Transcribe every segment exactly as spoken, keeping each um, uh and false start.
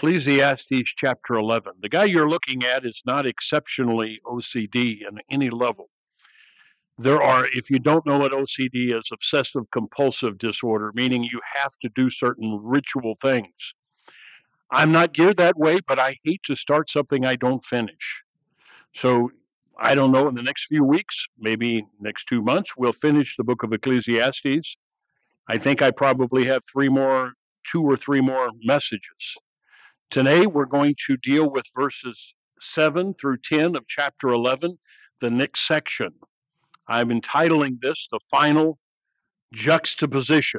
Ecclesiastes chapter eleven. The guy you're looking at is not exceptionally O C D in any level. There are, if you don't know what O C D is, obsessive compulsive disorder, meaning you have to do certain ritual things. I'm not geared that way, but I hate to start something I don't finish. So I don't know, in the next few weeks, maybe next two months, we'll finish the book of Ecclesiastes. I think I probably have three more, two or three more messages. Today, we're going to deal with verses seven through ten of chapter eleven, the next section. I'm entitling this The Final Juxtaposition.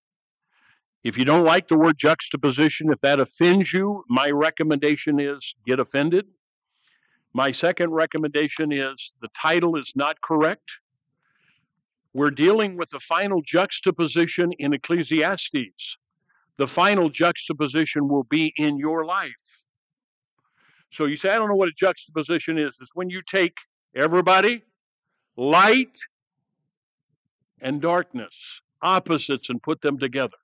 If you don't like the word juxtaposition, if that offends you, my recommendation is get offended. My second recommendation is the title is not correct. We're dealing with the final juxtaposition in Ecclesiastes. The final juxtaposition will be in your life. So you say, I don't know what a juxtaposition is. It's when you take everybody, light and darkness, opposites, and put them together.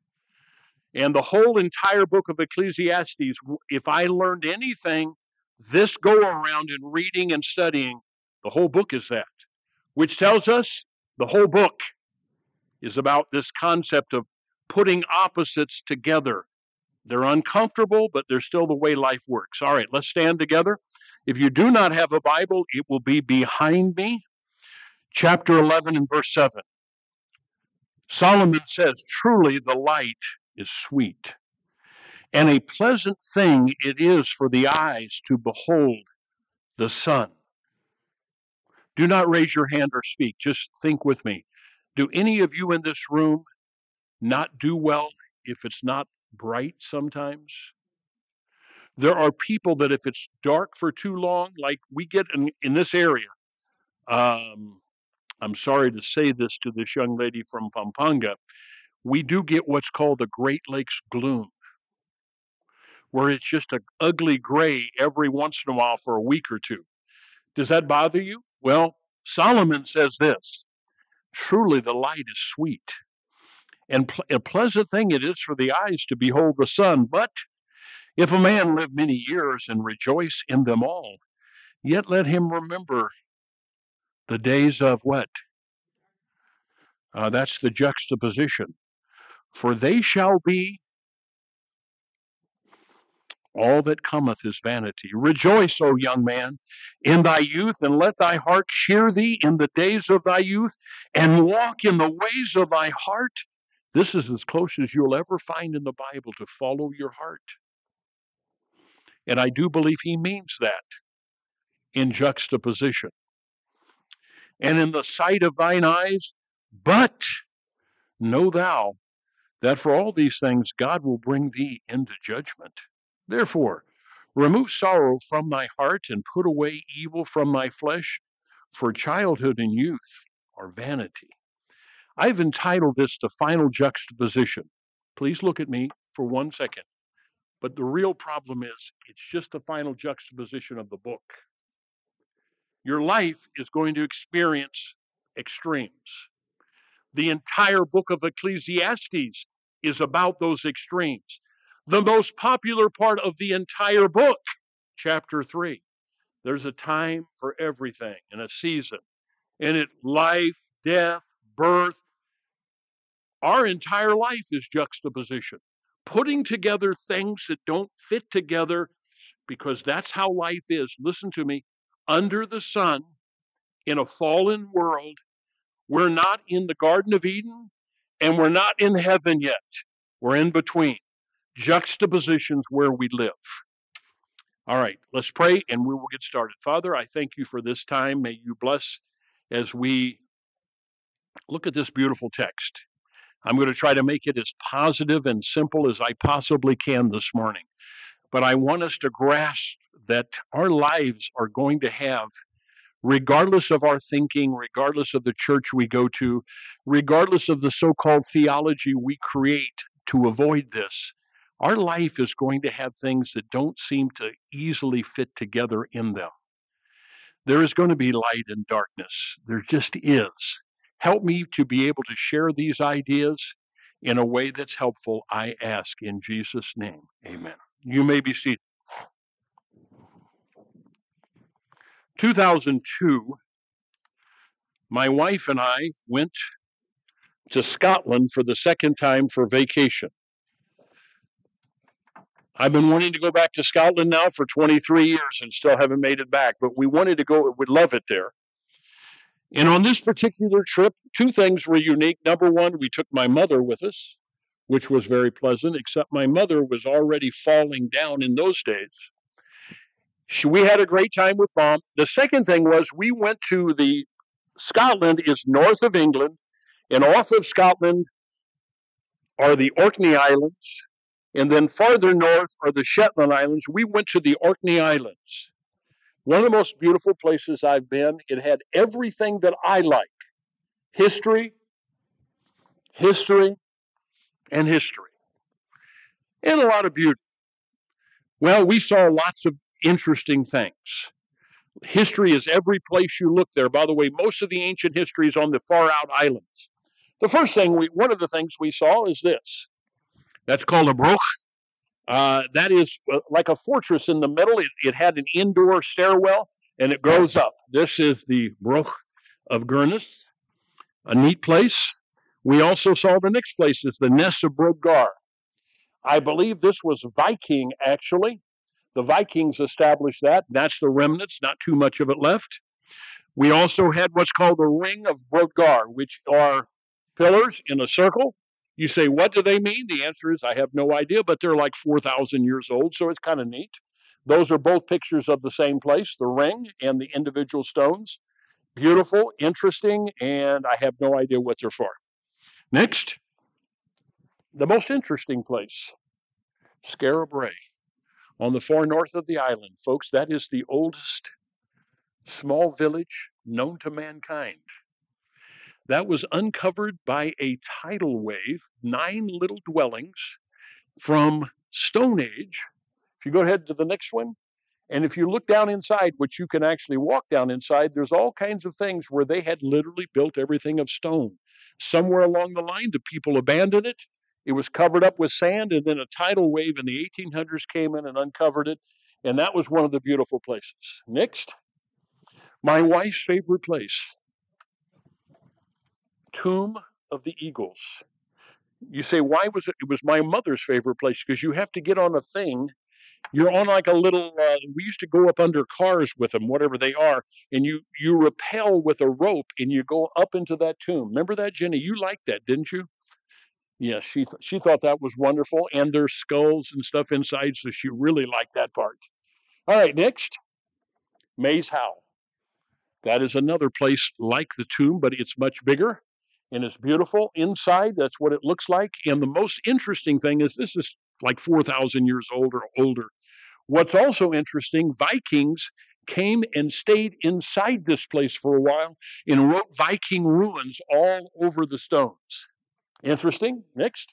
And the whole entire book of Ecclesiastes, if I learned anything this go around in reading and studying, the whole book is that, which tells us the whole book is about this concept of putting opposites together. They're uncomfortable, but they're still the way life works. All right, let's stand together. If you do not have a Bible, it will be behind me. Chapter eleven and verse seven. Solomon says, truly the light is sweet, and a pleasant thing it is for the eyes to behold the sun. Do not raise your hand or speak. Just think with me. Do any of you in this room not do well if it's not bright sometimes? There are people that if it's dark for too long, like we get in, in this area, um, I'm sorry to say this to this young lady from Pampanga, we do get what's called the Great Lakes gloom, where it's just an ugly gray every once in a while for a week or two. Does that bother you? Well, Solomon says this, truly the light is sweet, and pl- a pleasant thing it is for the eyes to behold the sun. But if a man live many years and rejoice in them all, yet let him remember the days of what? Uh, that's the juxtaposition. For they shall be, all that cometh is vanity. Rejoice, O young man, in thy youth, and let thy heart cheer thee in the days of thy youth, and walk in the ways of thy heart. This is as close as you'll ever find in the Bible to follow your heart. And I do believe he means that in juxtaposition. And in the sight of thine eyes, but know thou that for all these things God will bring thee into judgment. Therefore, remove sorrow from thy heart and put away evil from thy flesh, for childhood and youth are vanity. I've entitled this The Final Juxtaposition. Please look at me for one second. But the real problem is it's just the final juxtaposition of the book. Your life is going to experience extremes. The entire book of Ecclesiastes is about those extremes. The most popular part of the entire book, chapter three, there's a time for everything and a season. And it life, death, birth. Our entire life is juxtaposition. Putting together things that don't fit together, because that's how life is. Listen to me. Under the sun, in a fallen world, we're not in the Garden of Eden, and we're not in heaven yet. We're in between. Juxtapositions where we live. All right, let's pray and we will get started. Father, I thank you for this time. May you bless as we look at this beautiful text. I'm going to try to make it as positive and simple as I possibly can this morning. But I want us to grasp that our lives are going to have, regardless of our thinking, regardless of the church we go to, regardless of the so-called theology we create to avoid this, our life is going to have things that don't seem to easily fit together in them. There is going to be light and darkness. There just is. Help me to be able to share these ideas in a way that's helpful, I ask in Jesus' name. Amen. You may be seated. two thousand two, my wife and I went to Scotland for the second time for vacation. I've been wanting to go back to Scotland now for twenty-three years and still haven't made it back, but we wanted to go. We'd love it there. And on this particular trip, two things were unique. Number one, we took my mother with us, which was very pleasant, except my mother was already falling down in those days. She, we had a great time with Mom. The second thing was we went to the, Scotland is north of England, and off of Scotland are the Orkney Islands, and then farther north are the Shetland Islands. We went to the Orkney Islands. One of the most beautiful places I've been. It had everything that I like. History, history, and history. And a lot of beauty. Well, we saw lots of interesting things. History is every place you look there. By the way, most of the ancient history is on the far out islands. The first thing, we, one of the things we saw is this. That's called a broch. Uh, that is uh, like a fortress in the middle. It, it had an indoor stairwell, and it goes up. This is the broch of Gurnus, a neat place. We also saw the next place is the Ness of Brodgar. I believe this was Viking, actually. The Vikings established that. That's the remnants, not too much of it left. We also had what's called the Ring of Brodgar, which are pillars in a circle. You say, what do they mean? The answer is, I have no idea, but they're like four thousand years old, so it's kind of neat. Those are both pictures of the same place, the ring and the individual stones. Beautiful, interesting, and I have no idea what they're for. Next, the most interesting place, Skara Brae, on the far north of the island. Folks, that is the oldest small village known to mankind. That was uncovered by a tidal wave, nine little dwellings from Stone Age. If you go ahead to the next one, and if you look down inside, which you can actually walk down inside, there's all kinds of things where they had literally built everything of stone. Somewhere along the line, the people abandoned it. It was covered up with sand, and then a tidal wave in the eighteen hundreds came in and uncovered it, and that was one of the beautiful places. Next, my wife's favorite place, Tomb of the Eagles. You say, why was it? It was my mother's favorite place because you have to get on a thing. You're on like a little, uh, we used to go up under cars with them, whatever they are, and you, you rappel with a rope and you go up into that tomb. Remember that, Jenny? You liked that, didn't you? Yes, she, th- she thought that was wonderful, and there's skulls and stuff inside, so she really liked that part. All right, next, Maze Howe. That is another place like the tomb, but it's much bigger. And it's beautiful inside. That's what it looks like. And the most interesting thing is this is like four thousand years old or older. What's also interesting, Vikings came and stayed inside this place for a while and wrote Viking ruins all over the stones. Interesting. Next.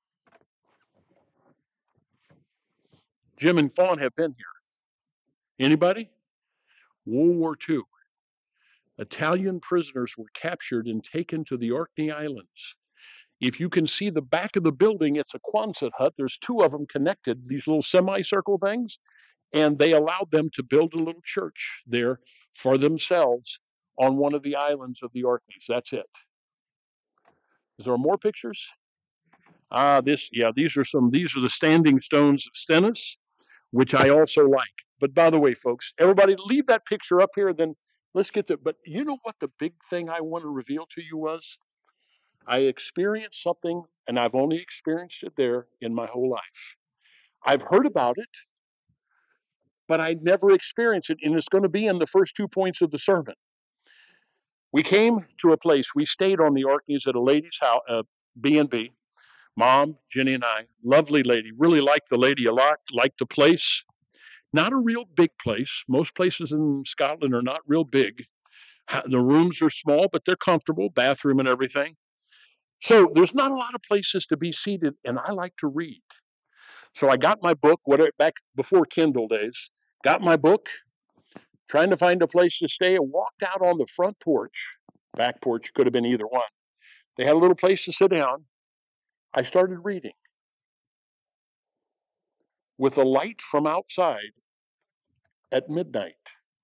Jim and Fawn have been here. Anybody? World War Two. Italian prisoners were captured and taken to the Orkney Islands. If you can see the back of the building, it's a Quonset hut. There's two of them connected, these little semicircle things, and they allowed them to build a little church there for themselves on one of the islands of the Orkneys. That's it. Is there more pictures? Ah, this, yeah, these are some, these are the standing stones of Stennis, which I also like. But by the way, folks, everybody leave that picture up here, then let's get to, but you know what the big thing I want to reveal to you was? I experienced something, and I've only experienced it there in my whole life. I've heard about it, but I'd never experienced it, and it's going to be in the first two points of the sermon. We came to a place, we stayed on the Orkneys at a lady's house, uh, B and B. Mom, Jenny, and I, lovely lady, really liked the lady a lot, liked the place. Not a real big place. Most places in Scotland are not real big. The rooms are small, but they're comfortable, bathroom and everything. So there's not a lot of places to be seated, and I like to read. So I got my book, what back before Kindle days, got my book, trying to find a place to stay, and walked out on the front porch. Back porch, could have been either one. They had a little place to sit down. I started reading. with a light from outside at midnight.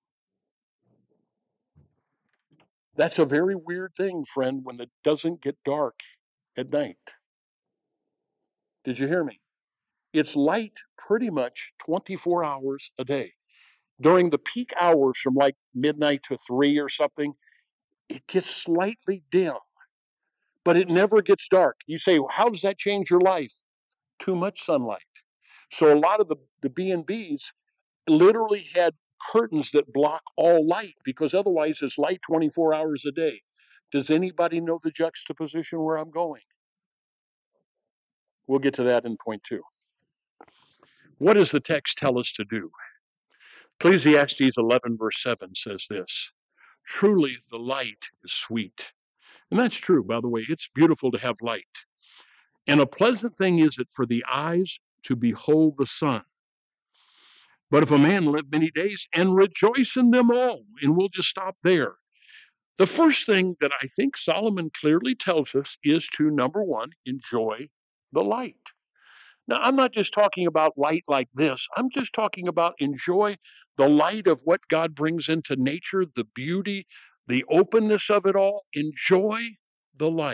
That's a very weird thing, friend, when it doesn't get dark at night. Did you hear me? It's light pretty much twenty-four hours a day. During the peak hours from like midnight to three or something, it gets slightly dim, but it never gets dark. You say, well, how does that change your life? Too much sunlight. So a lot of the, the B and Bs literally had curtains that block all light because otherwise it's light twenty-four hours a day. Does anybody know the juxtaposition where I'm going? We'll get to that in point two. What does the text tell us to do? Ecclesiastes eleven, verse seven says this: truly the light is sweet. And that's true, by the way. It's beautiful to have light. And a pleasant thing is it for the eyes to behold the sun. But if a man live many days and rejoice in them all, and we'll just stop there. The first thing that I think Solomon clearly tells us is to, number one, enjoy the light. Now, I'm not just talking about light like this. I'm just talking about enjoy the light of what God brings into nature, the beauty, the openness of it all. Enjoy the light.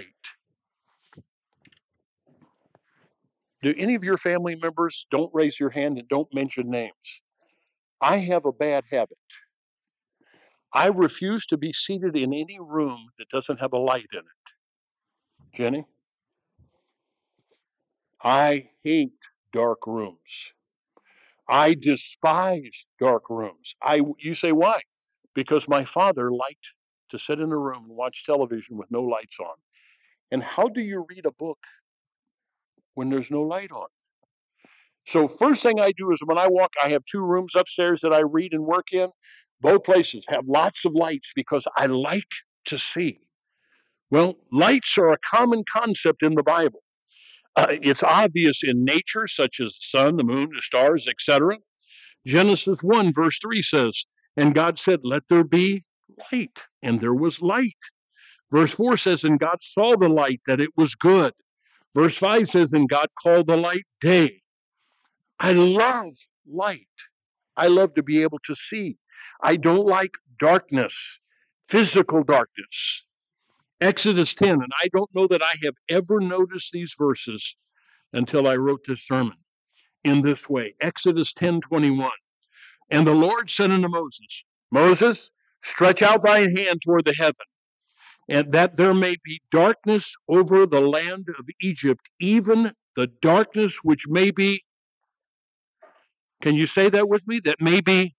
Do any of your family members, don't raise your hand and don't mention names. I have a bad habit. I refuse to be seated in any room that doesn't have a light in it. Jenny? I hate dark rooms. I despise dark rooms. I, you say, why? Because my father liked to sit in a room and watch television with no lights on. And how do you read a book when there's no light on? So first thing I do is when I walk, I have two rooms upstairs that I read and work in. Both places have lots of lights because I like to see. Well, lights are a common concept in the Bible. Uh, it's obvious in nature, such as the sun, the moon, the stars, et cetera. Genesis one, verse three says, and God said, let there be light, and there was light. Verse four says, and God saw the light, that it was good. Verse five says, and God called the light day. I love light. I love to be able to see. I don't like darkness, physical darkness. Exodus ten, and I don't know that I have ever noticed these verses until I wrote this sermon in this way. Exodus ten twenty-one. And the Lord said unto Moses, Moses, stretch out thine hand toward the heaven, and that there may be darkness over the land of Egypt, even the darkness which may be, can you say that with me? That may be,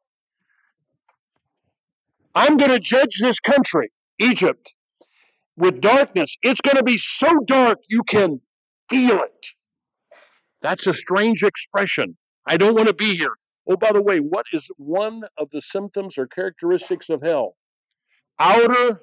I'm going to judge this country, Egypt, with darkness. It's going to be so dark you can feel it. That's a strange expression. I don't want to be here. Oh, by the way, what is one of the symptoms or characteristics of hell? Outer,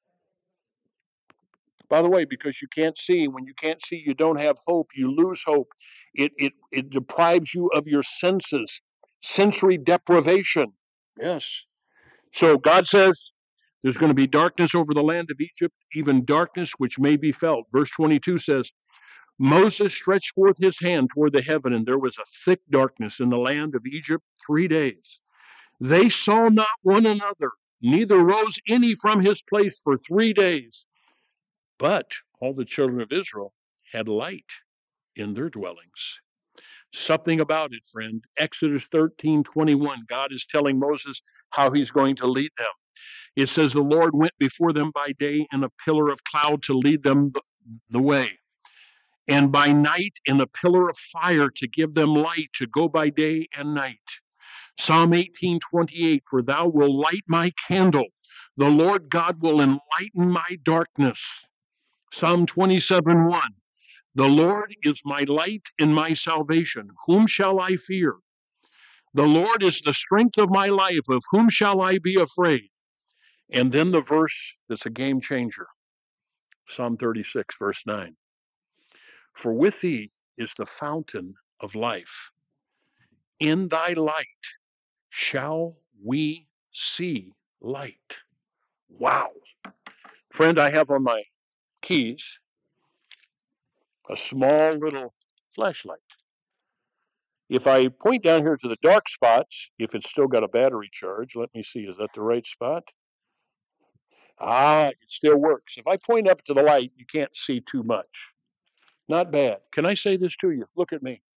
by the way, because you can't see. When you can't see, you don't have hope. You lose hope. It, it, it deprives you of your senses. Sensory deprivation. Yes. So God says there's going to be darkness over the land of Egypt, even darkness which may be felt. Verse twenty-two says, Moses stretched forth his hand toward the heaven, and there was a thick darkness in the land of Egypt three days. They saw not one another, neither rose any from his place for three days. But all the children of Israel had light in their dwellings. Something about it, friend. Exodus thirteen twenty-one, God is telling Moses how he's going to lead them. It says, the Lord went before them by day in a pillar of cloud to lead them the, the way, and by night in a pillar of fire to give them light, to go by day and night. Psalm eighteen twenty-eight, for thou wilt light my candle. The Lord God will enlighten my darkness. Psalm twenty-seven one, the Lord is my light and my salvation. Whom shall I fear? The Lord is the strength of my life. Of whom shall I be afraid? And then the verse that's a game changer. Psalm thirty-six, verse nine. For with thee is the fountain of life. In thy light shall we see light. Wow. Friend, I have on my keys a small little flashlight. If I point down here to the dark spots, if it's still got a battery charge, let me see, is that the right spot? Ah, it still works. If I point up to the light, you can't see too much. Not bad. Can I say this to you? Look at me.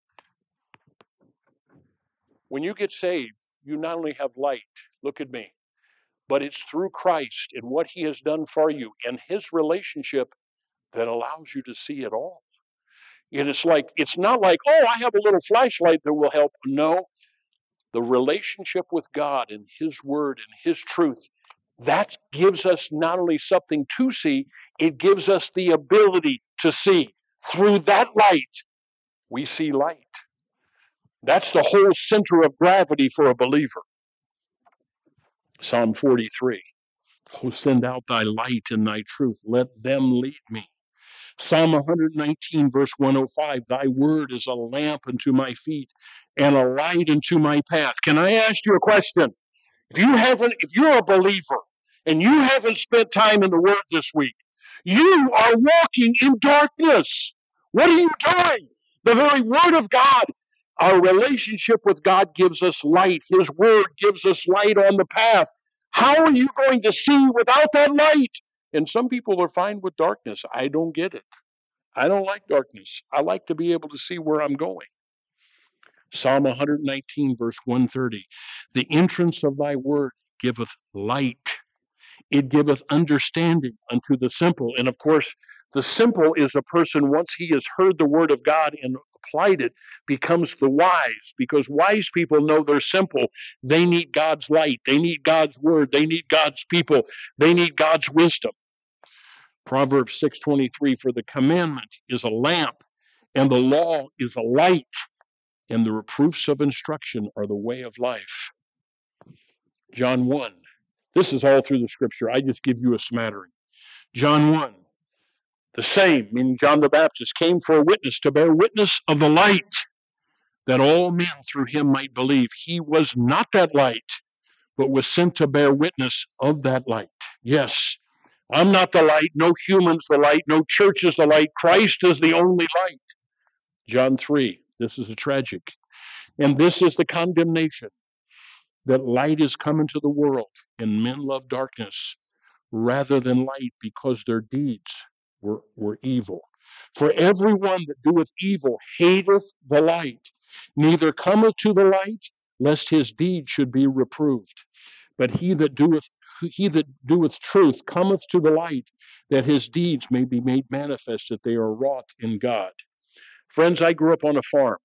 When you get saved, you not only have light, look at me, but it's through Christ and what he has done for you and his relationship that allows you to see it all. And it's like, it's not like, oh, I have a little flashlight that will help. No, the relationship with God and his word and his truth, that gives us not only something to see, it gives us the ability to see. Through that light, we see light. That's the whole center of gravity for a believer. Psalm forty-three. Oh, send out thy light and thy truth. Let them lead me. Psalm one nineteen, verse one oh five. Thy word is a lamp unto my feet and a light unto my path. Can I ask you a question? If you haven't, if you're a believer and you haven't spent time in the Word this week, you are walking in darkness. What are you doing? The very Word of God, our relationship with God gives us light. His Word gives us light on the path. How are you going to see without that light? And some people are fine with darkness. I don't get it. I don't like darkness. I like to be able to see where I'm going. Psalm one nineteen, verse one thirty. The entrance of thy word giveth light. It giveth understanding unto the simple. And of course, the simple is a person, once he has heard the word of God and applied it, becomes the wise. Because wise people know they're simple. They need God's light. They need God's word. They need God's people. They need God's wisdom. Proverbs six twenty-three, for the commandment is a lamp, and the law is a light, and the reproofs of instruction are the way of life. John one. This is all through the scripture. I just give you a smattering. John one. The same, meaning John the Baptist, came for a witness, to bear witness of the light, that all men through him might believe. He was not that light, but was sent to bear witness of that light. Yes, I'm not the light. No human's the light. No church is the light. Christ is the only light. John three. This is a tragic. And this is the condemnation, that light is come into the world, and men love darkness rather than light, because their deeds were, were evil. For everyone that doeth evil hateth the light, neither cometh to the light, lest his deed should be reproved. But he that doeth he that doeth truth cometh to the light, that his deeds may be made manifest, that they are wrought in God. Friends, I grew up on a farm.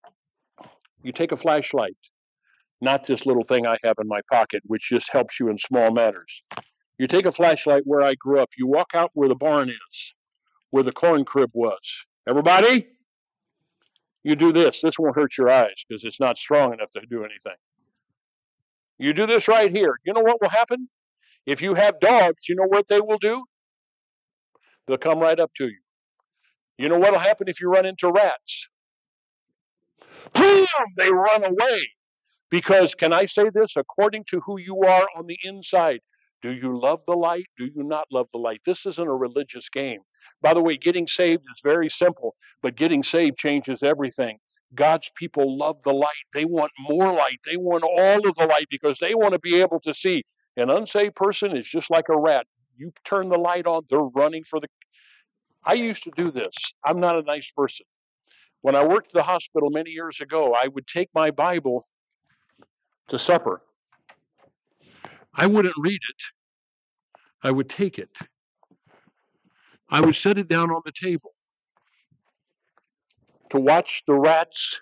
You take a flashlight, not this little thing I have in my pocket, which just helps you in small matters. You take a flashlight where I grew up. You walk out where the barn is, where the corn crib was. Everybody? You do this. This won't hurt your eyes because it's not strong enough to do anything. You do this right here. You know what will happen? If you have dogs, you know what they will do? They'll come right up to you. You know what will happen if you run into rats? Boom! They run away. Because, can I say this? According to who you are on the inside, do you love the light? Do you not love the light? This isn't a religious game. By the way, getting saved is very simple, but getting saved changes everything. God's people love the light. They want more light. They want all of the light because they want to be able to see. An unsaved person is just like a rat. You turn the light on, they're running for the... I used to do this. I'm not a nice person. When I worked at the hospital many years ago, I would take my Bible to supper. I wouldn't read it. I would take it. I would set it down on the table to watch the rats.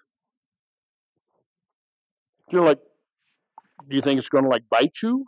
You're like, do you think it's going to like bite you?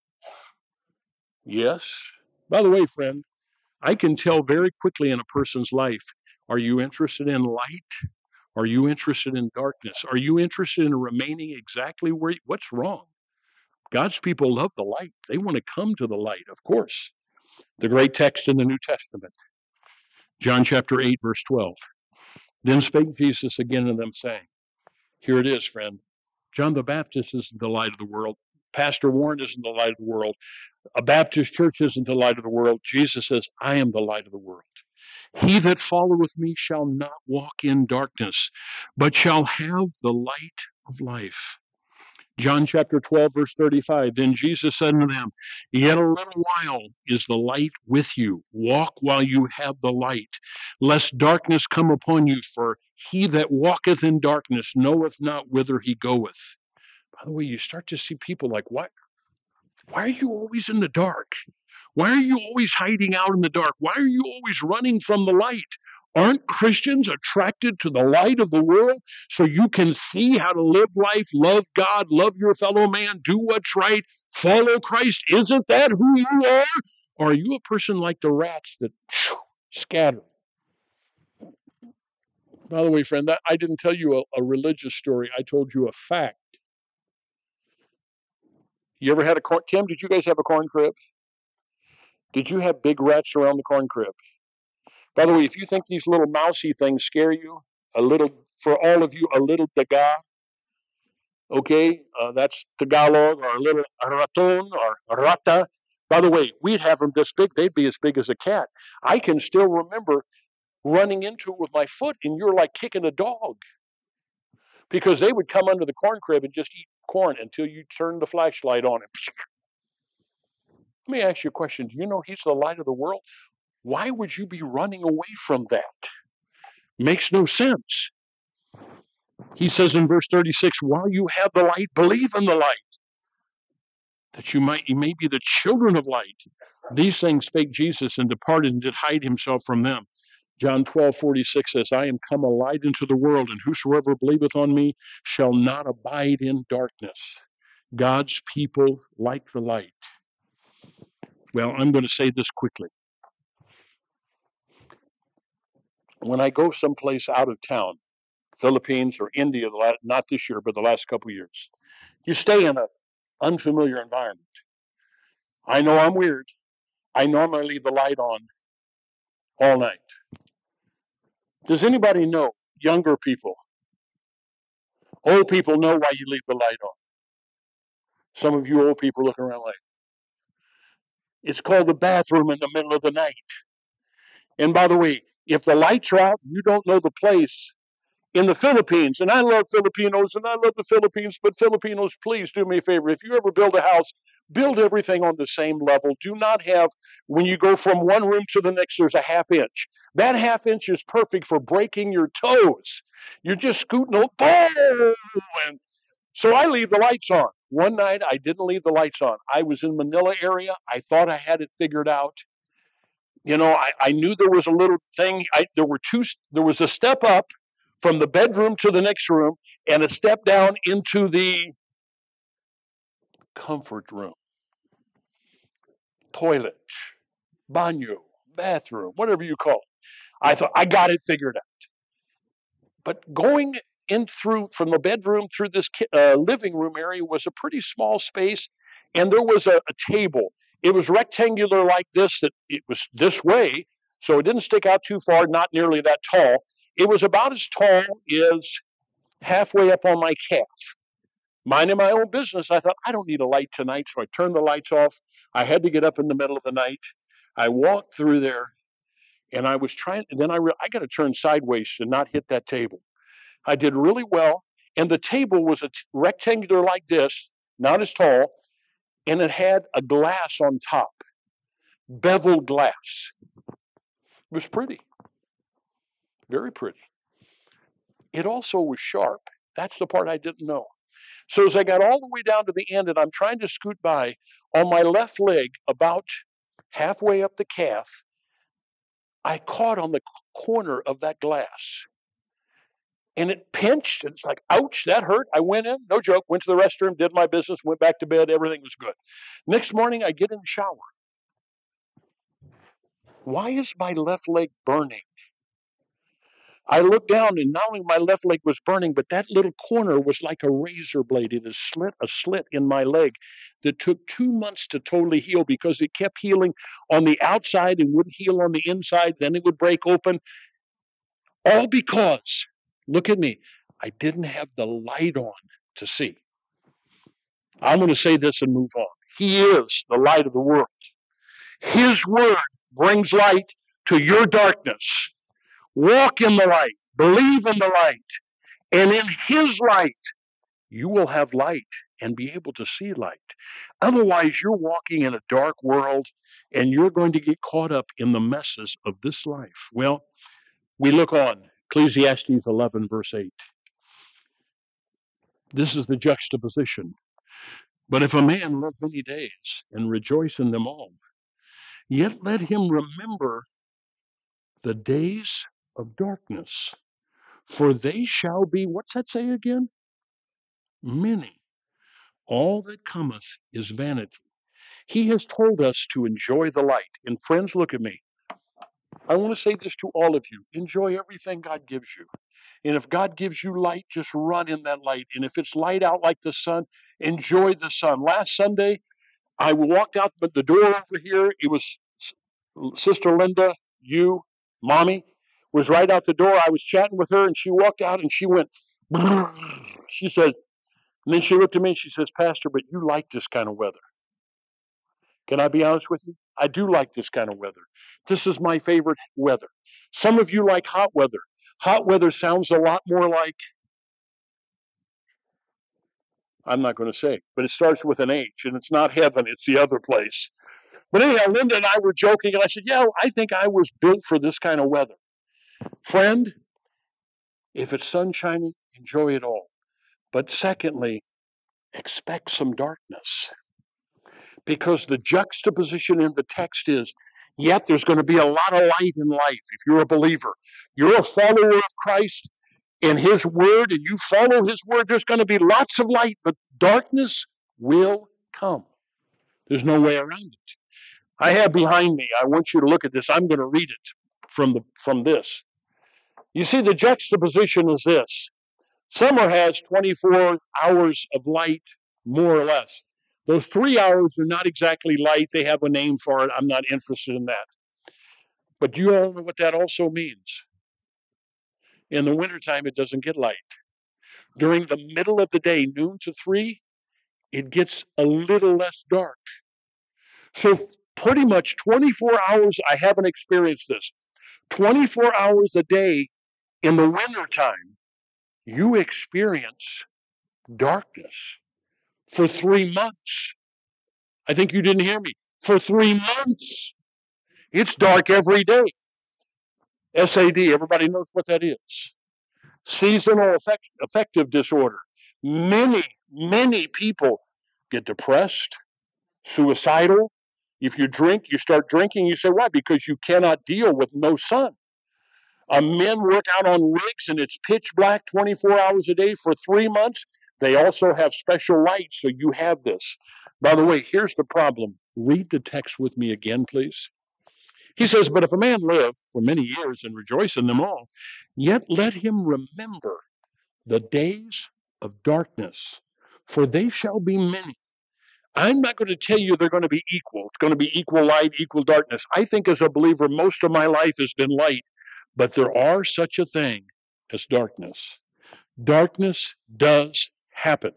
Yes. By the way, friend, I can tell very quickly in a person's life, are you interested in light? Are you interested in darkness? Are you interested in remaining exactly where, what's wrong? God's people love the light. They want to come to the light, of course. The great text in the New Testament, John chapter eight, verse twelve. Then spake Jesus again to them, saying, here it is, friend. John the Baptist isn't the light of the world. Pastor Warren isn't the light of the world. A Baptist church isn't the light of the world. Jesus says, I am the light of the world. He that followeth me shall not walk in darkness, but shall have the light of life. John chapter twelve, verse thirty-five. Then Jesus said unto them, Yet a little while is the light with you. Walk while you have the light, lest darkness come upon you. For he that walketh in darkness knoweth not whither he goeth. By the way, you start to see people like, what? Why are you always in the dark? Why are you always hiding out in the dark? Why are you always running from the light? Aren't Christians attracted to the light of the world so you can see how to live life, love God, love your fellow man, do what's right, follow Christ? Isn't that who you are? Or are you a person like the rats that phew, scatter? By the way, friend, that, I didn't tell you a, a religious story. I told you a fact. You ever had a corn? Tim, did you guys have a corn crib? Did you have big rats around the corn crib? By the way, if you think these little mousy things scare you, a little, for all of you, a little daga, okay, uh, that's Tagalog, or a little raton or rata. By the way, we'd have them this big, they'd be as big as a cat. I can still remember running into it with my foot, and you're like kicking a dog. Because they would come under the corn crib and just eat corn until you turn the flashlight on. And let me ask you a question. Do you know he's the light of the world? Why would you be running away from that? Makes no sense. He says in verse thirty-six, while you have the light, believe in the light, that you might you may be the children of light. These things spake Jesus, and departed, and did hide himself from them. John twelve forty-six says, I am come a light into the world, and whosoever believeth on me shall not abide in darkness. God's people like the light. Well, I'm going to say this quickly. When I go someplace out of town, Philippines or India, not this year, but the last couple of years, you stay in an unfamiliar environment. I know I'm weird. I normally leave the light on all night. Does anybody know, younger people, old people know why you leave the light on? Some of you old people looking around like, it's called the bathroom in the middle of the night. And by the way, if the lights are out, you don't know the place. In the Philippines, and I love Filipinos, and I love the Philippines, but Filipinos, please do me a favor. If you ever build a house, build everything on the same level. Do not have, when you go from one room to the next, there's a half inch. That half inch is perfect for breaking your toes. You're just scooting, oh, boom! And so I leave the lights on. One night, I didn't leave the lights on. I was in Manila area. I thought I had it figured out. You know, I, I knew there was a little thing. I, there were two, there was a step up from the bedroom to the next room, and a step down into the comfort room, toilet, baño, bathroom, whatever you call it. I thought, I got it figured out. But going in through, from the bedroom through this uh, living room area was a pretty small space, and there was a, a table. It was rectangular like this, that it was this way, so it didn't stick out too far, not nearly that tall. It was about as tall as halfway up on my calf. Minding my own business, I thought, I don't need a light tonight, so I turned the lights off. I had to get up in the middle of the night. I walked through there, and I was trying, and then I re- I got to turn sideways to not hit that table. I did really well, and the table was a t- rectangular like this, not as tall, and it had a glass on top, beveled glass. It was pretty. Very pretty. It also was sharp. That's the part I didn't know. So as I got all the way down to the end and I'm trying to scoot by, on my left leg, about halfway up the calf, I caught on the corner of that glass. And it pinched, and it's like, ouch, that hurt. I went in, no joke, went to the restroom, did my business, went back to bed, everything was good. Next morning, I get in the shower. Why is my left leg burning? I looked down, and not only my left leg was burning, but that little corner was like a razor blade. It had slit a slit in my leg that took two months to totally heal because it kept healing on the outside and wouldn't heal on the inside. Then it would break open. All because, look at me, I didn't have the light on to see. I'm going to say this and move on. He is the light of the world. His word brings light to your darkness. Walk in the light. Believe in the light. And in his light, you will have light and be able to see light. Otherwise, you're walking in a dark world and you're going to get caught up in the messes of this life. Well, we look on. Ecclesiastes eleven, verse eight. This is the juxtaposition. But if a man live many days and rejoice in them all, yet let him remember the days of darkness, for they shall be, what's that say again? Many. All that cometh is vanity. He has told us to enjoy the light. And friends, look at me. I want to say this to all of you. Enjoy everything God gives you. And if God gives you light, just run in that light. And if it's light out like the sun, enjoy the sun. Last Sunday, I walked out the door over here. It was Sister Linda, you, Mommy, was right out the door. I was chatting with her, and she walked out, and she went, she said, and then she looked at me, and she says, Pastor, but you like this kind of weather. Can I be honest with you? I do like this kind of weather. This is my favorite weather. Some of you like hot weather. Hot weather sounds a lot more like, I'm not going to say, but it starts with an H, and it's not heaven, it's the other place. But anyhow, Linda and I were joking, and I said, yeah, I think I was built for this kind of weather. Friend, if it's sunshiny, enjoy it all. But secondly, expect some darkness. Because the juxtaposition in the text is, yet there's going to be a lot of light in life if you're a believer. You're a follower of Christ and his word, and you follow his word, there's going to be lots of light, but darkness will come. There's no way around it. I have behind me, I want you to look at this. I'm going to read it from the from this. You see, the juxtaposition is this. Summer has twenty-four hours of light, more or less. Those three hours are not exactly light. They have a name for it. I'm not interested in that. But you all know what that also means. In the wintertime, it doesn't get light. During the middle of the day, noon to three, it gets a little less dark. So pretty much twenty-four hours, I haven't experienced this. twenty-four hours a day in the wintertime, you experience darkness for three months. I think you didn't hear me. For three months, it's dark every day. S A D, everybody knows what that is. Seasonal affect, affective disorder. Many, many people get depressed, suicidal. If you drink, you start drinking, you say, why? Because you cannot deal with no sun. Uh, men work out on rigs and it's pitch black twenty-four hours a day for three months. They also have special lights, so you have this. By the way, here's the problem. Read the text with me again, please. He says, but if a man live for many years and rejoice in them all, yet let him remember the days of darkness, for they shall be many. I'm not going to tell you they're going to be equal. It's going to be equal light, equal darkness. I think as a believer, most of my life has been light, but there are such a thing as darkness. Darkness does happen.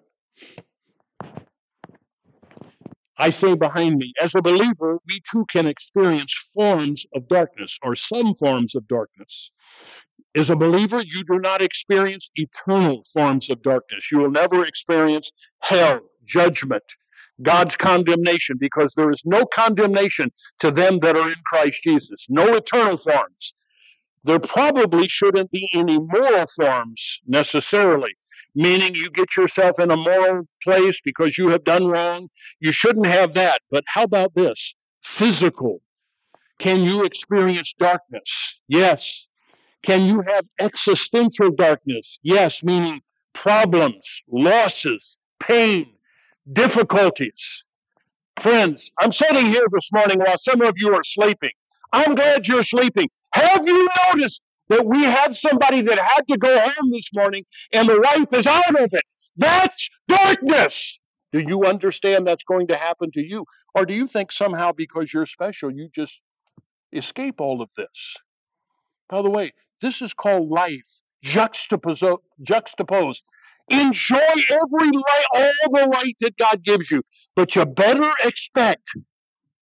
I say behind me, as a believer, we too can experience forms of darkness or some forms of darkness. As a believer, you do not experience eternal forms of darkness. You will never experience hell, judgment, God's condemnation, because there is no condemnation to them that are in Christ Jesus. No eternal forms. There probably shouldn't be any moral forms necessarily, meaning you get yourself in a moral place because you have done wrong. You shouldn't have that. But how about this? Physical. Can you experience darkness? Yes. Can you have existential darkness? Yes, meaning problems, losses, pain, difficulties. Friends, I'm sitting here this morning while some of you are sleeping. I'm glad you're sleeping. Have you noticed that we have somebody that had to go home this morning and the wife is out of it? That's darkness. Do you understand that's going to happen to you? Or do you think somehow because you're special, you just escape all of this? By the way, this is called life juxtaposed. juxtaposed. Enjoy every light, all the light that God gives you, but you better expect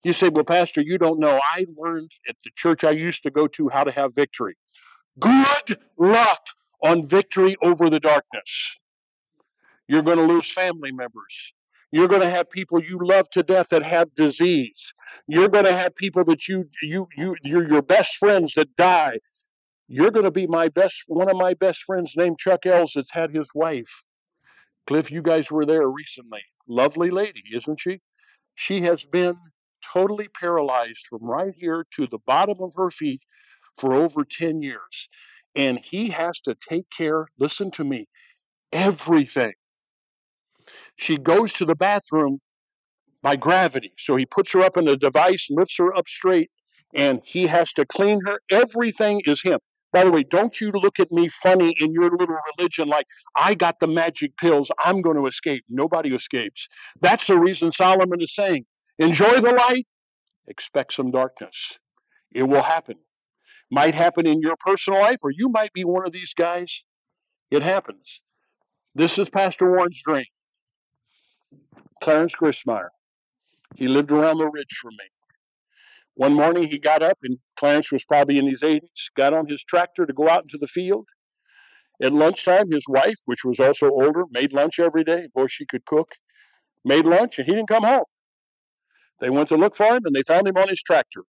You say, well, Pastor, you don't know. I learned at the church I used to go to how to have victory. Good luck on victory over the darkness. You're going to lose family members. You're going to have people you love to death that have disease. You're going to have people that you you you you're your best friends that die. You're going to be my best one of my best friends named Chuck Ells that's had his wife. Cliff, you guys were there recently. Lovely lady, isn't she? She has been totally paralyzed from right here to the bottom of her feet for over ten years. And he has to take care, listen to me, everything. She goes to the bathroom by gravity. So he puts her up in a device, lifts her up straight, and he has to clean her. Everything is him. By the way, don't you look at me funny in your little religion like, I got the magic pills, I'm going to escape. Nobody escapes. That's the reason Solomon is saying, enjoy the light, expect some darkness. It will happen. Might happen in your personal life, or you might be one of these guys. It happens. This is Pastor Warren's dream. Clarence Grissmeyer. He lived around the ridge from me. One morning he got up, and Clarence was probably in his eighties, got on his tractor to go out into the field. At lunchtime, his wife, which was also older, made lunch every day. Boy, she could cook. Made lunch, and he didn't come home. They went to look for him, and they found him on his tractor.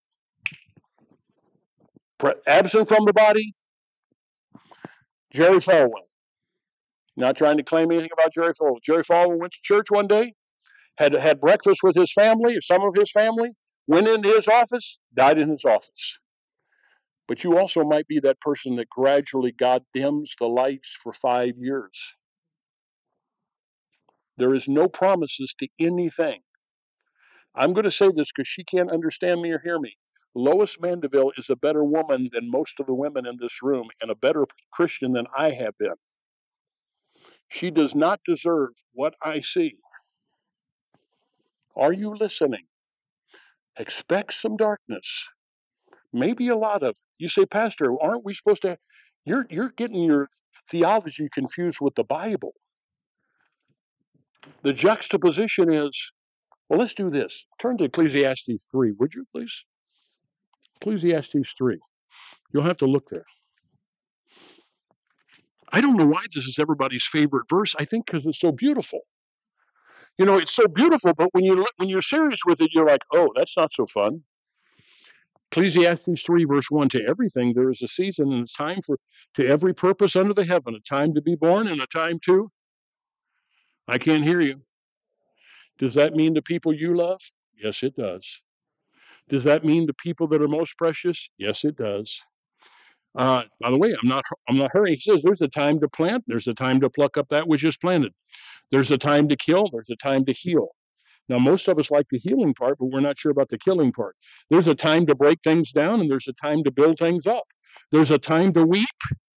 Absent from the body, Jerry Falwell. Not trying to claim anything about Jerry Falwell. Jerry Falwell went to church one day, had had breakfast with his family, or some of his family, went into his office, died in his office. But you also might be that person that gradually God dims the lights for five years. There is no promises to anything. I'm going to say this because she can't understand me or hear me. Lois Mandeville is a better woman than most of the women in this room and a better Christian than I have been. She does not deserve what I see. Are you listening? Expect some darkness. Maybe a lot of. You say, Pastor, aren't we supposed to? You're you're getting your theology confused with the Bible. The juxtaposition is, well, let's do this. Turn to Ecclesiastes three, would you, please? Ecclesiastes three. You'll have to look there. I don't know why this is everybody's favorite verse. I think because it's so beautiful. You know, it's so beautiful, but when you when you're serious with it, you're like, oh, that's not so fun. Ecclesiastes three, verse one, to everything there is a season and a time for to every purpose under the heaven, a time to be born and a time to. I can't hear you. Does that mean the people you love? Yes, it does. Does that mean the people that are most precious? Yes, it does. Uh, by the way, I'm not I'm not hurrying. He says there's a time to plant, there's a time to pluck up that which is planted. There's a time to kill, there's a time to heal. Now, most of us like the healing part, but we're not sure about the killing part. There's a time to break things down, and there's a time to build things up. There's a time to weep,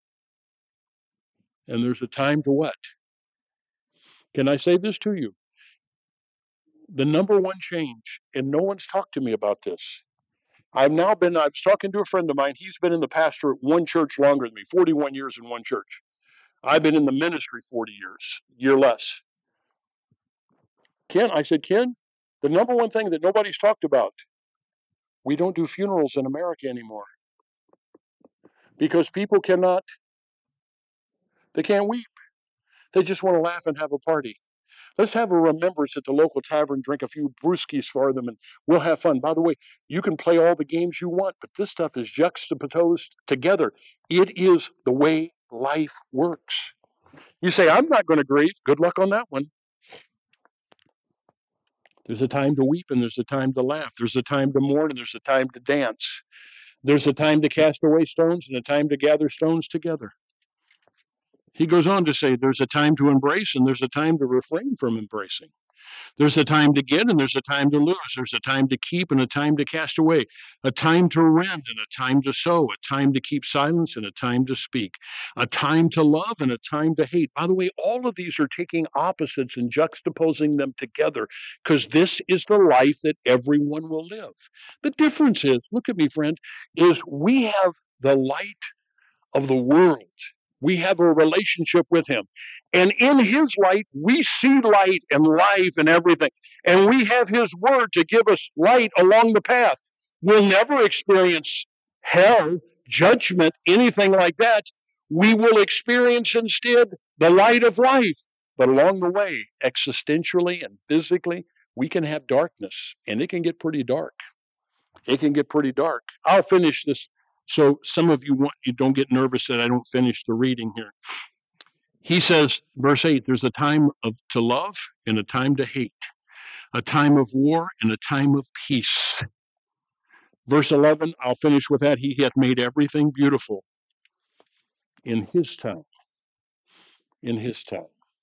and there's a time to what? Can I say this to you? The number one change, and no one's talked to me about this. I've now been, I was talking to a friend of mine. He's been in the pastor at one church longer than me, forty-one years in one church. I've been in the ministry forty years, year less. Ken, I said, Ken, the number one thing that nobody's talked about, we don't do funerals in America anymore. Because people cannot, they can't weep. They just want to laugh and have a party. Let's have a remembrance at the local tavern, drink a few brewskis for them, and we'll have fun. By the way, you can play all the games you want, but this stuff is juxtaposed together. It is the way life works. You say, I'm not going to grieve. Good luck on that one. There's a time to weep and there's a time to laugh. There's a time to mourn and there's a time to dance. There's a time to cast away stones and a time to gather stones together. He goes on to say there's a time to embrace and there's a time to refrain from embracing. There's a time to get and there's a time to lose. There's a time to keep and a time to cast away. A time to rend and a time to sow. A time to keep silence and a time to speak. A time to love and a time to hate. By the way, all of these are taking opposites and juxtaposing them together because this is the life that everyone will live. The difference is, look at me, friend, is we have the light of the world. We have a relationship with him. And in his light, we see light and life and everything. And we have his word to give us light along the path. We'll never experience hell, judgment, anything like that. We will experience instead the light of life. But along the way, existentially and physically, we can have darkness, and it can get pretty dark. It can get pretty dark. I'll finish this so some of you want you don't get nervous that I don't finish the reading here. He says, verse eight, there's a time of to love and a time to hate, a time of war and a time of peace. Verse eleven, I'll finish with that. He hath made everything beautiful in his time. In his time.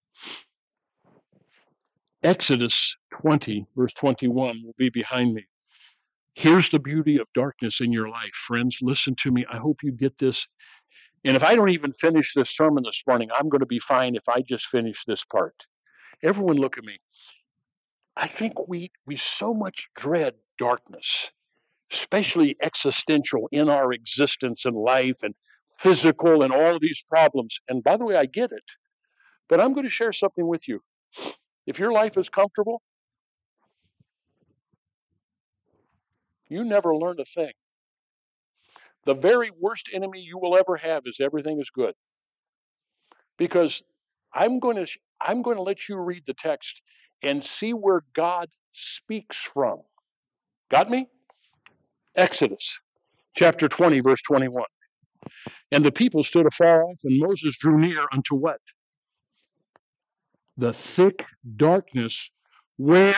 Exodus twenty, verse twenty-one will be behind me. Here's the beauty of darkness in your life. Friends, listen to me. I hope you get this. And if I don't even finish this sermon this morning, I'm going to be fine if I just finish this part. Everyone look at me. I think we, we so much dread darkness, especially existential in our existence and life and physical and all these problems. And by the way, I get it. But I'm going to share something with you. If your life is comfortable, you never learn a thing. The very worst enemy you will ever have is everything is good. Because I'm going to I'm going to let you read the text and see where God speaks from. Got me? Exodus chapter twenty, verse twenty-one. And the people stood afar off, and Moses drew near unto what? The thick darkness where?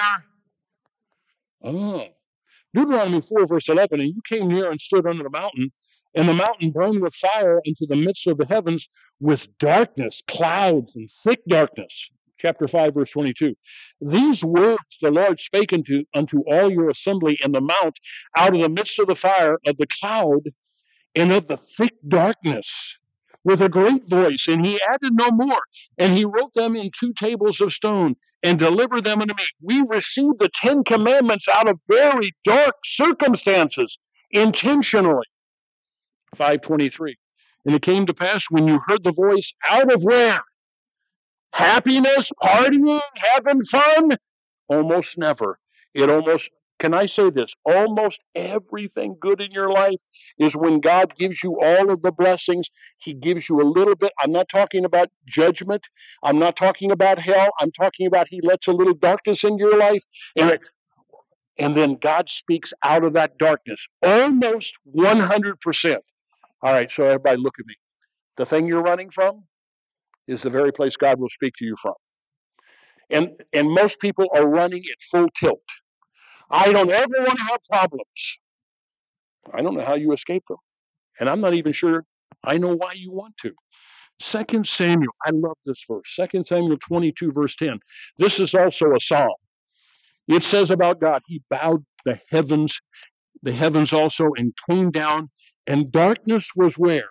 Oh. Deuteronomy four, verse eleven, and you came near and stood under the mountain, and the mountain burned with fire into the midst of the heavens with darkness, clouds, and thick darkness. Chapter five, verse twenty-two. These words the Lord spake unto, unto all your assembly in the mount out of the midst of the fire, of the cloud, and of the thick darkness, with a great voice. And he added no more. And he wrote them in two tables of stone and delivered them unto me. We received the Ten Commandments out of very dark circumstances, intentionally. five twenty-three. And it came to pass when you heard the voice out of where? Happiness, partying, having fun? Almost never. It almost, can I say this? Almost everything good in your life is when God gives you all of the blessings. He gives you a little bit. I'm not talking about judgment. I'm not talking about hell. I'm talking about he lets a little darkness into your life. And, and then God speaks out of that darkness. Almost one hundred percent. All right, so everybody look at me. The thing you're running from is the very place God will speak to you from. And, and most people are running at full tilt. I don't ever want to have problems. I don't know how you escape them. And I'm not even sure I know why you want to. Second Samuel, I love this verse. Second Samuel twenty-two, verse ten. This is also a psalm. It says about God, he bowed the heavens, the heavens also, and came down, and darkness was where?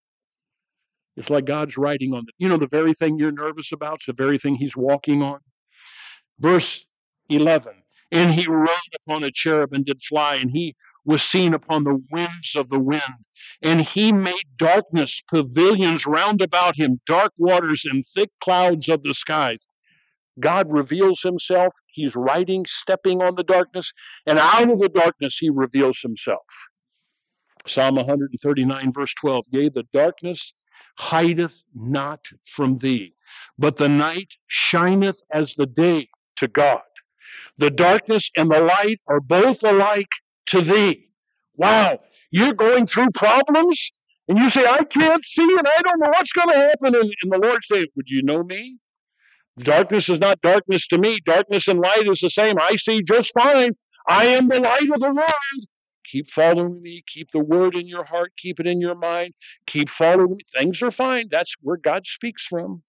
It's like God's writing on the, you know, the very thing you're nervous about, it's the very thing he's walking on. Verse eleven. And he rode upon a cherub and did fly, and he was seen upon the winds of the wind. And he made darkness, pavilions round about him, dark waters and thick clouds of the skies. God reveals himself. He's riding, stepping on the darkness, and out of the darkness he reveals himself. Psalm one thirty-nine, verse twelve, yea, the darkness hideth not from thee, but the night shineth as the day to God. The darkness and the light are both alike to thee. Wow, you're going through problems, and you say, I can't see, and I don't know what's going to happen. And, and the Lord says, would you know me? Darkness is not darkness to me. Darkness and light is the same. I see just fine. I am the light of the world. Keep following me. Keep the word in your heart. Keep it in your mind. Keep following me. Things are fine. That's where God speaks from.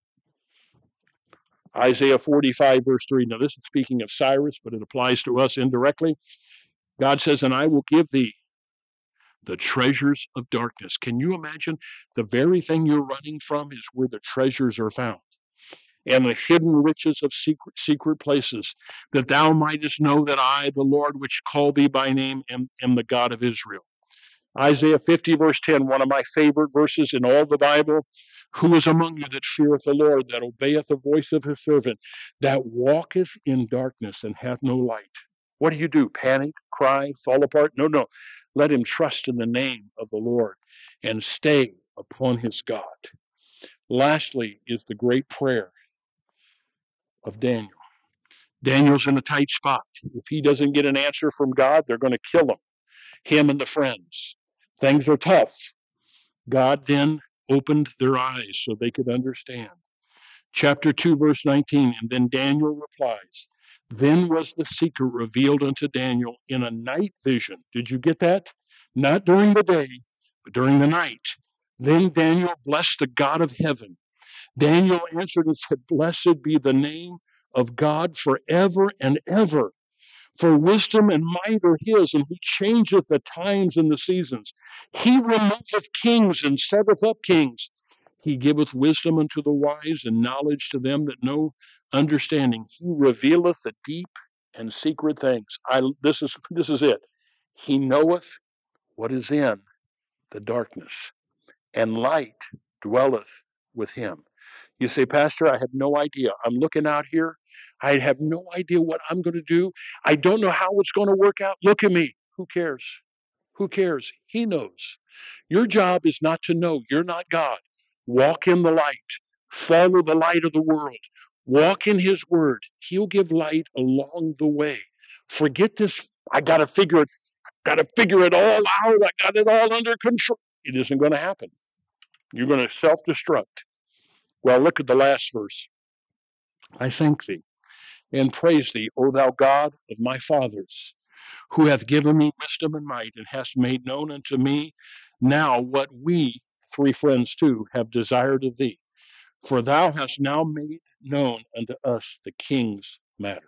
Isaiah forty-five, verse three. Now, this is speaking of Cyrus, but it applies to us indirectly. God says, and I will give thee the treasures of darkness. Can you imagine? The very thing you're running from is where the treasures are found. And the hidden riches of secret, secret places, that thou mightest know that I, the Lord, which call thee by name, am, am the God of Israel. Isaiah fifty, verse ten, one of my favorite verses in all the Bible. Who is among you that feareth the Lord, that obeyeth the voice of his servant, that walketh in darkness and hath no light? What do you do? Panic, cry, fall apart? No, no. Let him trust in the name of the Lord and stay upon his God. Lastly is the great prayer of Daniel. Daniel's in a tight spot. If he doesn't get an answer from God, they're going to kill him, him and the friends. Things are tough. God then opened their eyes so they could understand. Chapter two, verse nineteen, and then Daniel replies, then was the secret revealed unto Daniel in a night vision. Did you get that? Not during the day, but during the night. Then Daniel blessed the God of heaven. Daniel answered and said, blessed be the name of God forever and ever. For wisdom and might are his, and he changeth the times and the seasons. He removeth kings and setteth up kings. He giveth wisdom unto the wise and knowledge to them that know understanding. He revealeth the deep and secret things. I, this is this is it. He knoweth what is in the darkness, and light dwelleth with him. You say, Pastor, I have no idea. I'm looking out here. I have no idea what I'm going to do. I don't know how it's going to work out. Look at me. Who cares? Who cares? He knows. Your job is not to know. You're not God. Walk in the light. Follow the light of the world. Walk in his word. He'll give light along the way. Forget this. I got to figure it. Got to figure it all out. I got it all under control. It isn't going to happen. You're going to self-destruct. Well, look at the last verse. I thank thee and praise thee, O thou God of my fathers, who hath given me wisdom and might, and hast made known unto me now what we, three friends too, have desired of thee. For thou hast now made known unto us the king's matter.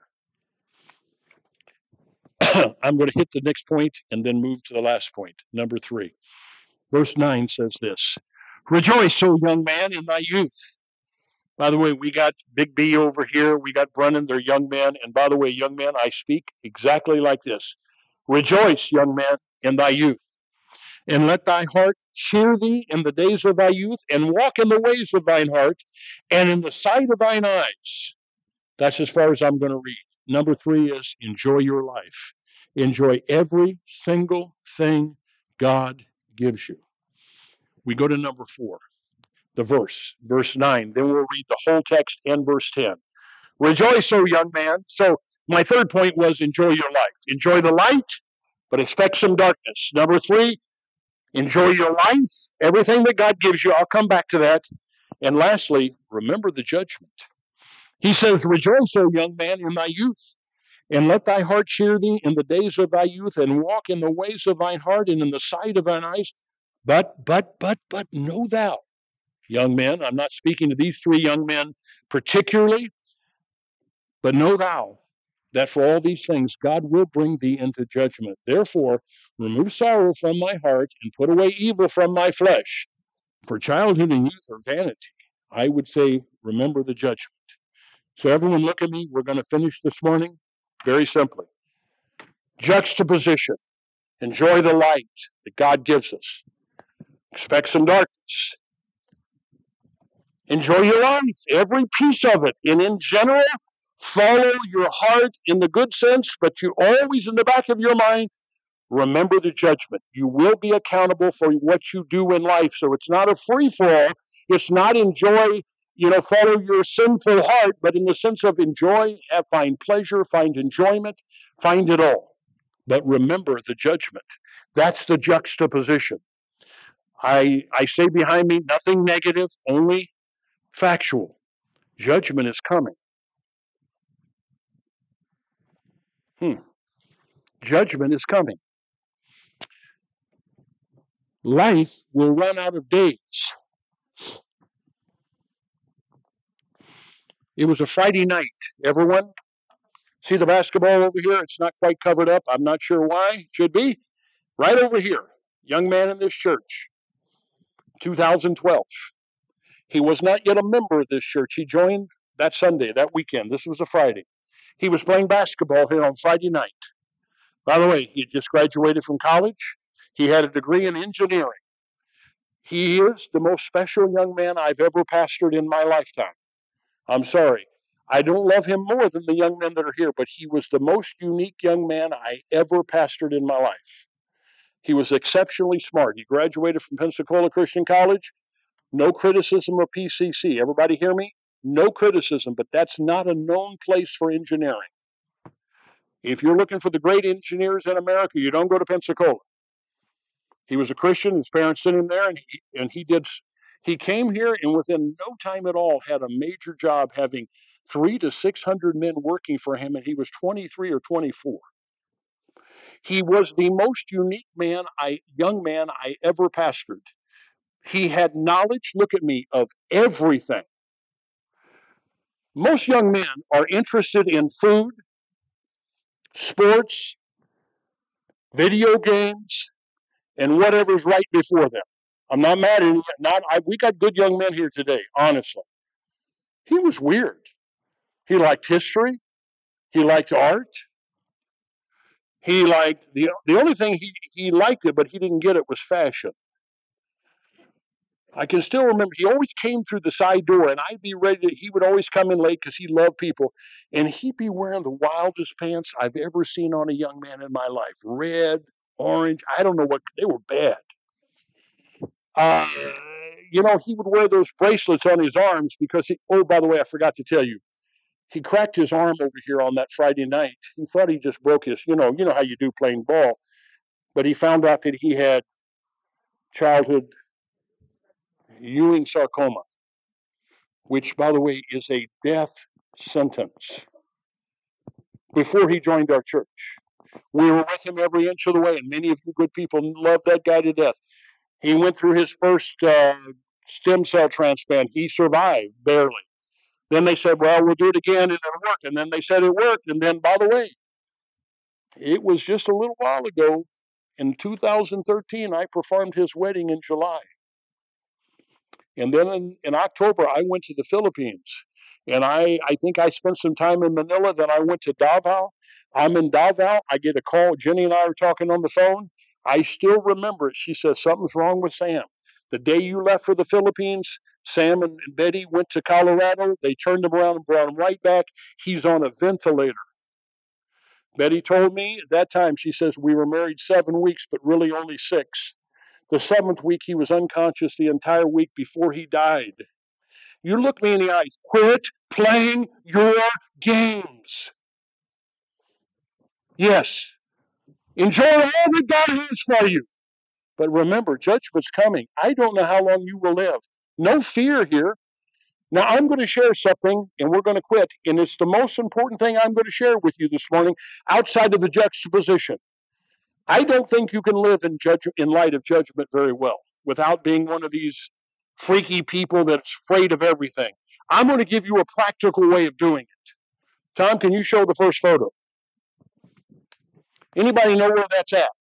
I'm going to hit the next point and then move to the last point, number three. Verse nine says this, rejoice, O young man, in thy youth. By the way, we got Big B over here. We got Brennan, they're young men. And by the way, young men, I speak exactly like this. Rejoice, young man, in thy youth. And let thy heart cheer thee in the days of thy youth, and walk in the ways of thine heart, and in the sight of thine eyes. That's as far as I'm going to read. Number three is enjoy your life. Enjoy every single thing God gives you. We go to number four. The verse, verse nine. Then we'll read the whole text and verse ten. Rejoice, O young man. So my third point was enjoy your life. Enjoy the light, but expect some darkness. Number three, enjoy your life, everything that God gives you. I'll come back to that. And lastly, remember the judgment. He says, rejoice, O young man, in thy youth, and let thy heart cheer thee in the days of thy youth, and walk in the ways of thine heart and in the sight of thine eyes. But, but, but, but, know thou, young men, I'm not speaking to these three young men particularly, but know thou that for all these things God will bring thee into judgment. Therefore, remove sorrow from my heart and put away evil from my flesh. For childhood and youth are vanity. I would say, remember the judgment. So everyone look at me. We're going to finish this morning very simply. Juxtaposition. Enjoy the light that God gives us. Expect some darkness. Enjoy your life, every piece of it. And in general, follow your heart in the good sense, but you always in the back of your mind, remember the judgment. You will be accountable for what you do in life. So it's not a free-for-all. It's not enjoy, you know, follow your sinful heart, but in the sense of enjoy, have, find pleasure, find enjoyment, find it all. But remember the judgment. That's the juxtaposition. I, I say behind me, nothing negative, only factual. Judgment is coming. Hmm. Judgment is coming. Life will run out of days. It was a Friday night. Everyone see the basketball over here? It's not quite covered up. I'm not sure why. It should be. Right over here. Young man in this church. two thousand twelve. He was not yet a member of this church. He joined that Sunday, that weekend. This was a Friday. He was playing basketball here on Friday night. By the way, he had just graduated from college. He had a degree in engineering. He is the most special young man I've ever pastored in my lifetime. I'm sorry. I don't love him more than the young men that are here, but he was the most unique young man I ever pastored in my life. He was exceptionally smart. He graduated from Pensacola Christian College. No criticism of P C C. Everybody hear me? No criticism, but that's not a known place for engineering. If you're looking for the great engineers in America, you don't go to Pensacola. He was a Christian. His parents sent him there, and he, and he did. He came here, and within no time at all, had a major job, having three to six hundred men working for him, and he was twenty-three or twenty-four. He was the most unique man, I young man I ever pastored. He had knowledge. Look at me, of everything. Most young men are interested in food, sports, video games, and whatever's right before them. I'm not mad at him. Not, I, we got good young men here today, honestly. He was weird. He liked history. He liked art. He liked, the, the only thing he, he liked it, but he didn't get it, was fashion. I can still remember, he always came through the side door, and I'd be ready to, he would always come in late because he loved people, and he'd be wearing the wildest pants I've ever seen on a young man in my life. Red, orange, I don't know what, they were bad. Uh, you know, he would wear those bracelets on his arms because he, oh, by the way, I forgot to tell you, he cracked his arm over here on that Friday night. He thought he just broke his, you know, you know how you do playing ball, but he found out that he had childhood Ewing sarcoma, which, by the way, is a death sentence, before he joined our church. We were with him every inch of the way, and many of you good people loved that guy to death. He went through his first uh, stem cell transplant. He survived, barely. Then they said, well, we'll do it again, and it'll work. And then they said it worked. And then, by the way, it was just a little while ago, in two thousand thirteen, I performed his wedding in July. And then in, in October, I went to the Philippines. And I, I think I spent some time in Manila. Then I went to Davao. I'm in Davao. I get a call. Jenny and I are talking on the phone. I still remember it. She says, something's wrong with Sam. The day you left for the Philippines, Sam and Betty went to Colorado. They turned him around and brought him right back. He's on a ventilator. Betty told me at that time, she says, we were married seven weeks, but really only six. The seventh week, he was unconscious the entire week before he died. You look me in the eyes. Quit playing your games. Yes. Enjoy all that God has for you. But remember, judgment's coming. I don't know how long you will live. No fear here. Now, I'm going to share something, and we're going to quit. And it's the most important thing I'm going to share with you this morning, outside of the juxtaposition. I don't think you can live in, judge, in light of judgment very well without being one of these freaky people that's afraid of everything. I'm going to give you a practical way of doing it. Tom, can you show the first photo? Anybody know where that's at?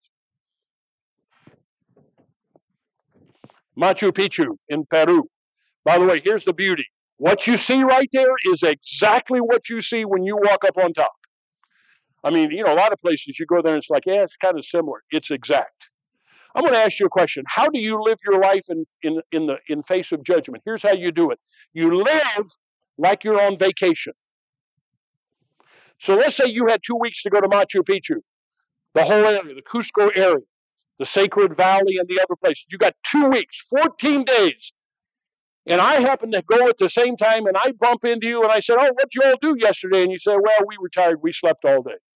Machu Picchu in Peru. By the way, here's the beauty. What you see right there is exactly what you see when you walk up on top. I mean, you know, a lot of places you go there and it's like, yeah, it's kind of similar. It's exact. I'm going to ask you a question. How do you live your life in, in, in the in face of judgment? Here's how you do it. You live like you're on vacation. So let's say you had two weeks to go to Machu Picchu, the whole area, the Cusco area, the Sacred Valley, and the other places. You got two weeks, fourteen days. And I happen to go at the same time, and I bump into you, and I said, oh, what'd you all do yesterday? And you say, well, we were tired. We slept all day.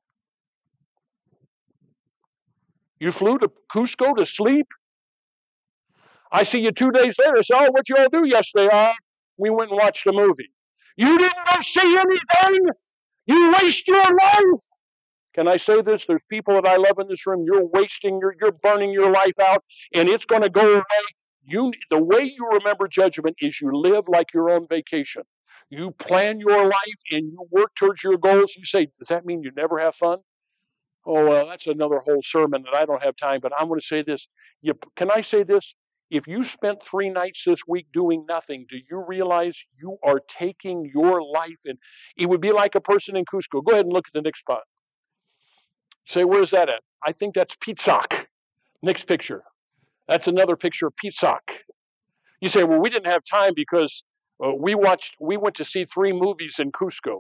You flew to Cusco to sleep? I see you two days later. I say, oh, what'd you all do yesterday? Uh, we went and watched a movie. You didn't go see anything? You waste your life. Can I say this? There's people that I love in this room. You're wasting, your, you're burning your life out, and it's going to go away. You, the way you remember judgment is you live like you're on vacation. You plan your life and you work towards your goals. You say, does that mean you never have fun? Oh, well, that's another whole sermon that I don't have time, but I'm going to say this. You, can I say this? If you spent three nights this week doing nothing, do you realize you are taking your life? And it would be like a person in Cusco. Go ahead and look at the next spot. Say, where's that at? I think that's Pisac. Next picture. That's another picture of Pisac. You say, well, we didn't have time because uh, we watched, we went to see three movies in Cusco.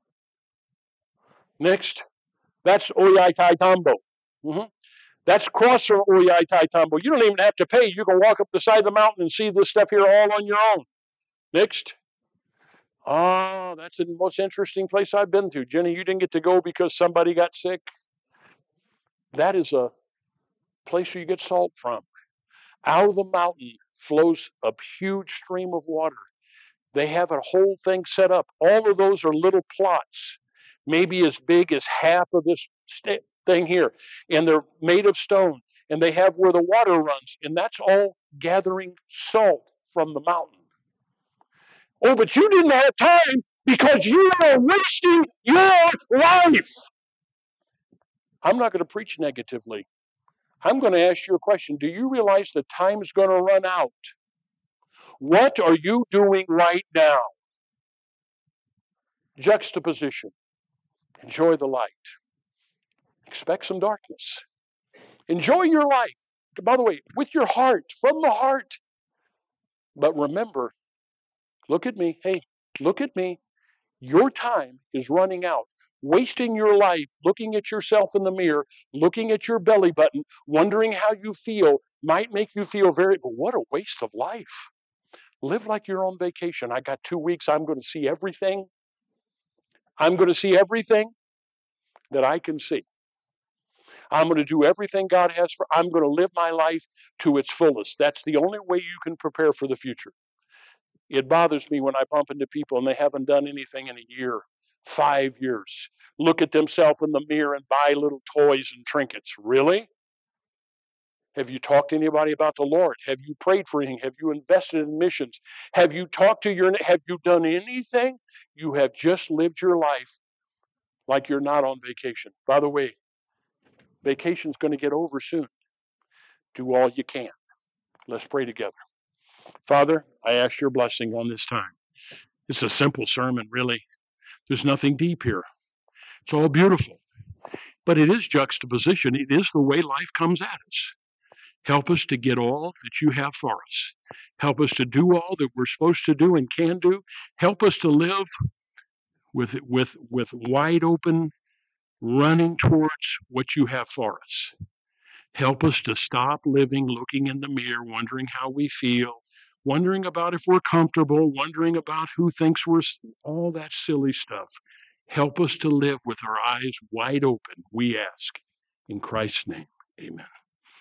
Next, that's Ollantaytambo. Mm-hmm. That's cross from Ollantaytambo. You don't even have to pay. You can walk up the side of the mountain and see this stuff here all on your own. Next. Oh, that's the most interesting place I've been to. Jenny, you didn't get to go because somebody got sick. That is a place where you get salt from. Out of the mountain flows a huge stream of water. They have a whole thing set up. All of those are little plots, maybe as big as half of this st- thing here. And they're made of stone. And they have where the water runs. And that's all gathering salt from the mountain. Oh, but you didn't have time because you are wasting your life. I'm not going to preach negatively. I'm going to ask you a question. Do you realize the time is going to run out? What are you doing right now? Juxtaposition. Enjoy the light. Expect some darkness. Enjoy your life. By the way, with your heart, from the heart. But remember, look at me. Hey, look at me. Your time is running out. Wasting your life looking at yourself in the mirror, looking at your belly button, wondering how you feel might make you feel very, but what a waste of life. Live like you're on vacation. I got two weeks. I'm going to see everything. I'm going to see everything that I can see. I'm going to do everything God has for. I'm going to live my life to its fullest. That's the only way you can prepare for the future. It bothers me when I bump into people and they haven't done anything in a year, five years. Look at themselves in the mirror and buy little toys and trinkets. Really? Have you talked to anybody about the Lord? Have you prayed for him? Have you invested in missions? Have you talked to your, have you done anything? You have just lived your life like you're not on vacation. By the way, vacation's going to get over soon. Do all you can. Let's pray together. Father, I ask your blessing on this time. It's a simple sermon, really. There's nothing deep here. It's all beautiful. But it is juxtaposition. It is the way life comes at us. Help us to get all that you have for us. Help us to do all that we're supposed to do and can do. Help us to live with with with wide open running towards what you have for us. Help us to stop living looking in the mirror, wondering how we feel, wondering about if we're comfortable, wondering about who thinks we're all that silly stuff. Help us to live with our eyes wide open, we ask. In Christ's name, amen.